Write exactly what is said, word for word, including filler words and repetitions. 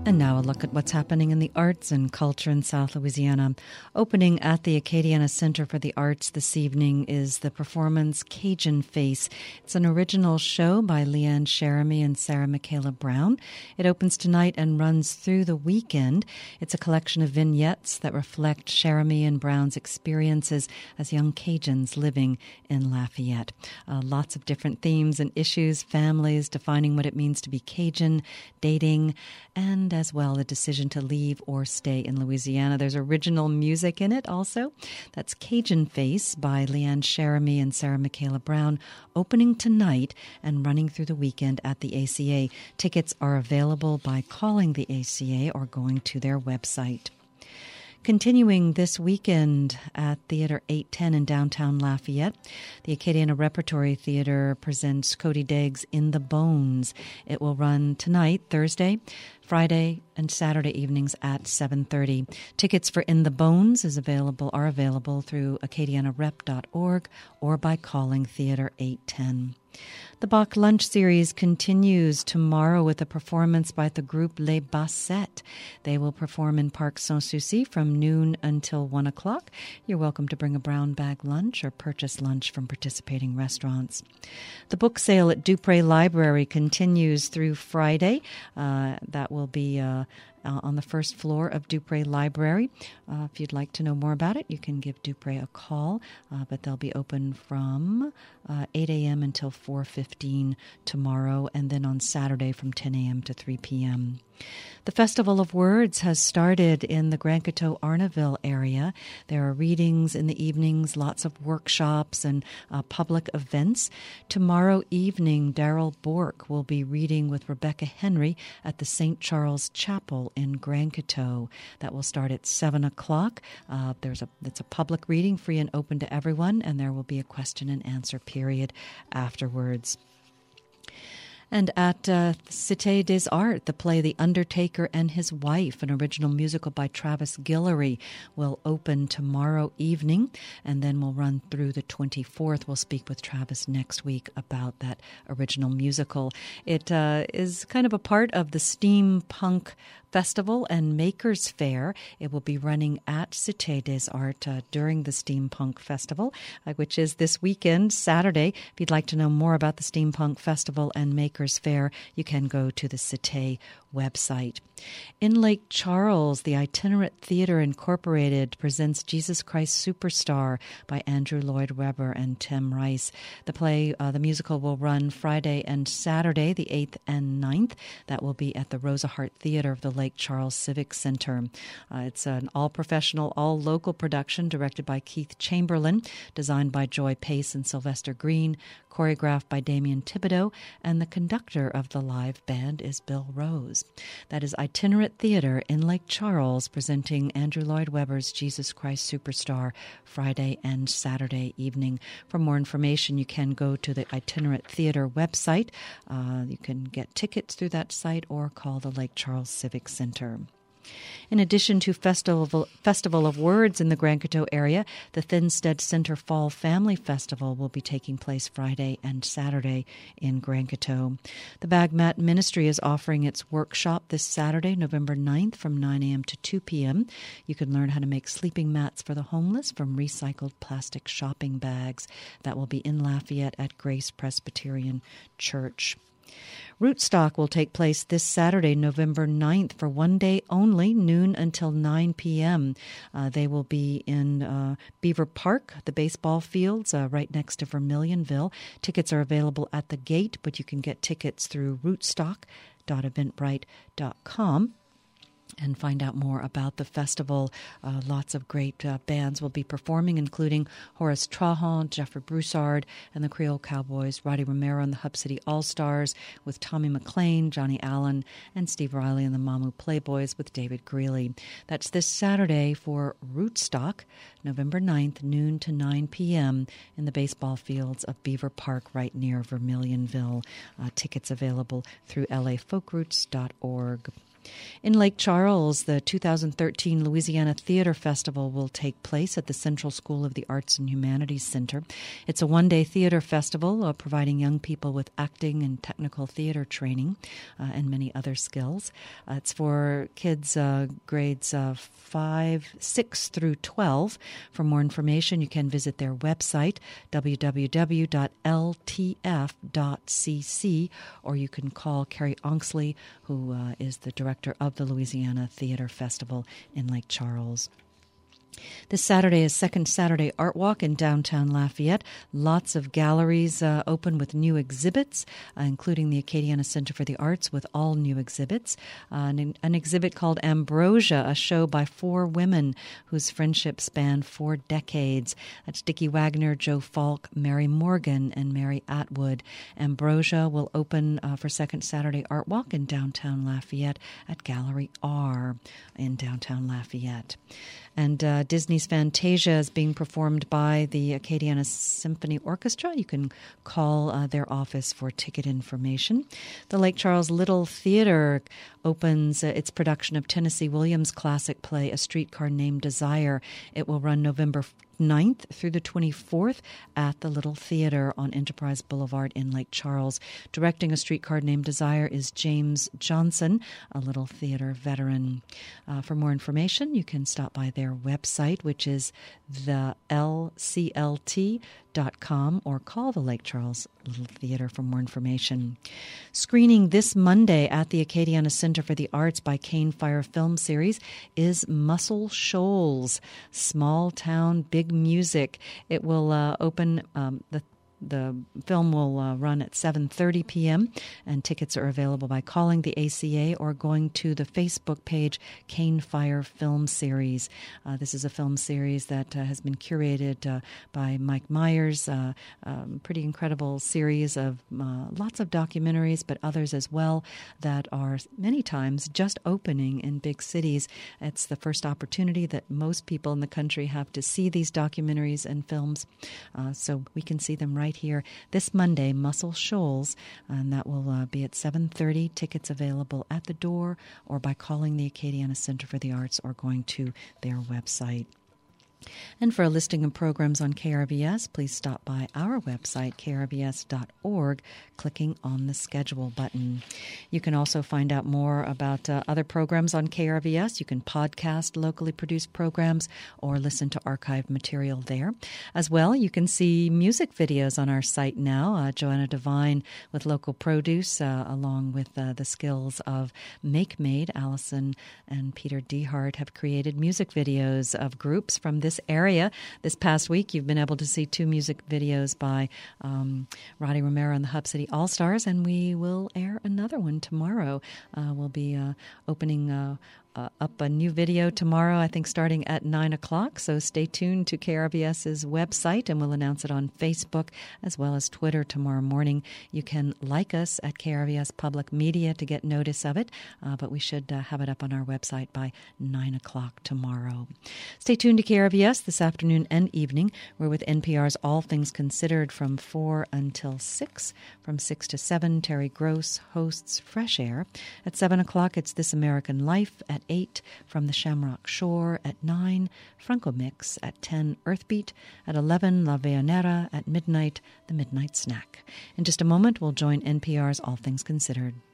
And now a look at what's happening in the arts and culture in South Louisiana. Opening at the Acadiana Center for the Arts this evening is the performance Cajun Face. It's an original show by Leanne Cherami and Sarah Michaela Brown. It opens tonight and runs through the weekend. It's a collection of vignettes that reflect Cherami and Brown's experiences as young Cajuns living in Lafayette. Uh, lots of different themes and issues, families, defining what it means to be Cajun, dating, and as well the decision to leave or stay in Louisiana. There's original music in it also. That's Cajun Face by Leanne Cherami and Sarah Michaela Brown, opening tonight and running through the weekend at the A C A. Tickets are available by calling the A C A or going to their website. Continuing this weekend at Theater eight ten in downtown Lafayette, the Acadiana Repertory Theater presents Cody Daig's In the Bones. It will run tonight, Thursday, Friday, and Saturday evenings at seven thirty. Tickets for In the Bones is available are available through acadiana rep dot org or by calling Theater eight ten. The Bach Lunch Series continues tomorrow with a performance by the group Les Bassettes. They will perform in Parc Sans-Souci from noon until one o'clock. You're welcome to bring a brown bag lunch or purchase lunch from participating restaurants. The book sale at Dupré Library continues through Friday. Uh, that will be uh, Uh, on the first floor of Dupré Library. Uh, if you'd like to know more about it, you can give Dupré a call, uh, but they'll be open from uh, eight a.m. until four fifteen tomorrow, and then on Saturday from ten a.m. to three p.m. The Festival of Words has started in the Grand Coteau Arnaville area. There are readings in the evenings, lots of workshops and uh, public events. Tomorrow evening, Daryl Bork will be reading with Rebecca Henry at the Saint Charles Chapel in Grand Coteau. That will start at seven o'clock. Uh, there's a it's a public reading, free and open to everyone, and there will be a question and answer period afterwards. And at uh, Cité des Arts, the play The Undertaker and His Wife, an original musical by Travis Guillory, will open tomorrow evening and then will run through the twenty-fourth. We'll speak with Travis next week about that original musical. It uh, is kind of a part of the Steampunk Festival and Makers Fair. It will be running at Cité des Arts uh, during the Steampunk Festival, uh, which is this weekend, Saturday. If you'd like to know more about the Steampunk Festival and Makers Fair, you can go to the Cité website. In Lake Charles, the Itinerant Theater Incorporated presents Jesus Christ Superstar by Andrew Lloyd Webber and Tim Rice. The play, uh, the musical, will run Friday and Saturday, the eighth and ninth. That will be at the Rosa Hart Theater of the Lake Charles Civic Center. Uh, it's an all-professional, all-local production directed by Keith Chamberlain, designed by Joy Pace and Sylvester Green, choreographed by Damien Thibodeau, and the conductor of the live band is Bill Rose. That is Itinerant Theater in Lake Charles, presenting Andrew Lloyd Webber's Jesus Christ Superstar Friday and Saturday evening. For more information, you can go to the Itinerant Theater website. Uh, you can get tickets through that site or call the Lake Charles Civic Center. In addition to Festival, Festival of Words in the Grand Coteau area, the Thinstead Center Fall Family Festival will be taking place Friday and Saturday in Grand Coteau. The Bag Mat Ministry is offering its workshop this Saturday, November ninth, from nine a.m. to two p.m. You can learn how to make sleeping mats for the homeless from recycled plastic shopping bags. That will be in Lafayette at Grace Presbyterian Church. Rootstock will take place this Saturday, November ninth, for one day only, noon until nine p.m. Uh, they will be in uh, Beaver Park, the baseball fields, uh, right next to Vermilionville. Tickets are available at the gate, but you can get tickets through rootstock dot eventbrite dot com. And find out more about the festival. Uh, lots of great uh, bands will be performing, including Horace Trahan, Jeffrey Broussard, and the Creole Cowboys, Roddy Romero and the Hub City All-Stars, with Tommy McLean, Johnny Allen, and Steve Riley and the Mamu Playboys with David Greeley. That's this Saturday for Rootstock, November ninth, noon to nine p.m. in the baseball fields of Beaver Park, right near Vermilionville. Uh, tickets available through L A folk roots dot org. In Lake Charles, the two thousand thirteen Louisiana Theater Festival will take place at the Central School of the Arts and Humanities Center. It's a one-day theater festival uh, providing young people with acting and technical theater training uh, and many other skills. Uh, it's for kids uh, grades uh, five, six through twelve. For more information, you can visit their website, w w w dot l t f dot c c, or you can call Carrie Onksley, who uh, is the director of the Louisiana Theater Festival in Lake Charles. This Saturday is Second Saturday Art Walk in downtown Lafayette. Lots of galleries uh, open with new exhibits, uh, including the Acadiana Center for the Arts with all new exhibits. Uh, an, an exhibit called Ambrosia, a show by four women whose friendship spanned four decades. That's Dickie Wagner, Joe Falk, Mary Morgan, and Mary Atwood. Ambrosia will open uh, for Second Saturday Art Walk in downtown Lafayette at Gallery R in downtown Lafayette. And uh, Disney's Fantasia is being performed by the Acadiana Symphony Orchestra. You can call uh, their office for ticket information. The Lake Charles Little Theater opens uh, its production of Tennessee Williams' classic play, A Streetcar Named Desire. It will run November ninth through the twenty-fourth at the Little Theater on Enterprise Boulevard in Lake Charles. Directing A Streetcar Named Desire is James Johnson, a Little Theater veteran. Uh, for more information, you can stop by their website, which is the l c l t dot com, or call the Lake Charles Little Theater for more information. Screening this Monday at the Acadiana Center for the Arts by Cane Fire Film Series is Muscle Shoals, Small Town Big Music. It will uh, open um, the The film will uh, run at seven thirty p.m., and tickets are available by calling the A C A or going to the Facebook page Cane Fire Film Series. Uh, this is a film series that uh, has been curated uh, by Mike Myers, uh, um, pretty incredible series of uh, lots of documentaries, but others as well that are many times just opening in big cities. It's the first opportunity that most people in the country have to see these documentaries and films, uh, so we can see them right here this Monday, Muscle Shoals, and that will uh, be at seven thirty. Tickets available at the door or by calling the Acadiana Center for the Arts or going to their website. And for a listing of programs on K R V S, please stop by our website, k r v s dot org, clicking on the schedule button. You can also find out more about uh, other programs on K R V S. You can podcast locally produced programs or listen to archived material there. As well, you can see music videos on our site now. Uh, Joanna Devine with Local Produce, uh, along with uh, the skills of Make Made. Allison and Peter Dehart have created music videos of groups from this area. This past week, you've been able to see two music videos by um, Roddy Romero and the Hub City All-Stars, and we will air another one tomorrow. Uh, we'll be uh, opening uh, Uh, up a new video tomorrow, I think starting at nine o'clock. So stay tuned to KRVS's website, and we'll announce it on Facebook as well as Twitter tomorrow morning. You can like us at K R V S Public Media to get notice of it, uh, but we should uh, have it up on our website by nine o'clock tomorrow. Stay tuned to K R V S this afternoon and evening. We're with N P R's All Things Considered from four until six. From six to seven, Terry Gross hosts Fresh Air. At seven o'clock, it's This American Life. At eight, From the Shamrock Shore. At nine, Franco Mix. At ten, Earthbeat. At eleven, La Veonera. At midnight, The Midnight Snack. In just a moment, we'll join N P R's All Things Considered.